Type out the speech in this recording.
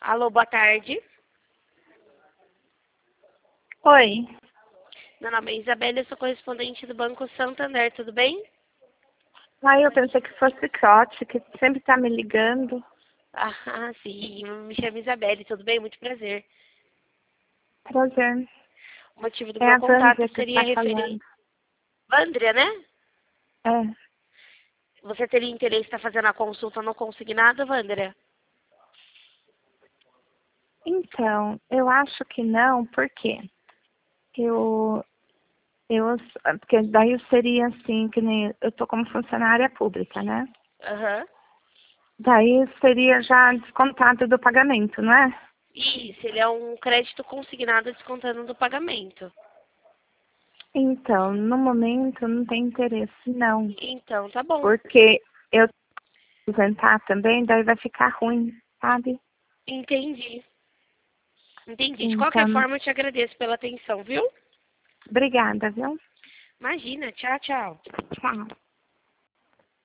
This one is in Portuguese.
Alô, boa tarde. Oi. Meu nome é Isabela, eu sou correspondente do Banco Santander, tudo bem? Eu pensei que fosse Crote, que sempre tá me ligando. Ah, sim, me chamo Isabelle, tudo bem? Muito prazer. Prazer. O motivo do É meu a contato Vândria que seria está referente... falando. Andrea, né? É. Você teria interesse em estar fazendo a consulta no Consignado, Vândria? Então, eu acho que não, porque eu, porque daí seria assim, que nem eu tô como funcionária pública, né? Aham. Daí seria já descontado do pagamento, não é? Isso, ele é um crédito consignado descontando do pagamento. Então, no momento não tem interesse, não. Então, tá bom. Porque eu aposentar também, daí vai ficar ruim, sabe? Entendi. Entendi. De qualquer Então, forma, eu te agradeço pela atenção, viu? obrigada, viu? Imagina. Tchau, tchau. Tchau.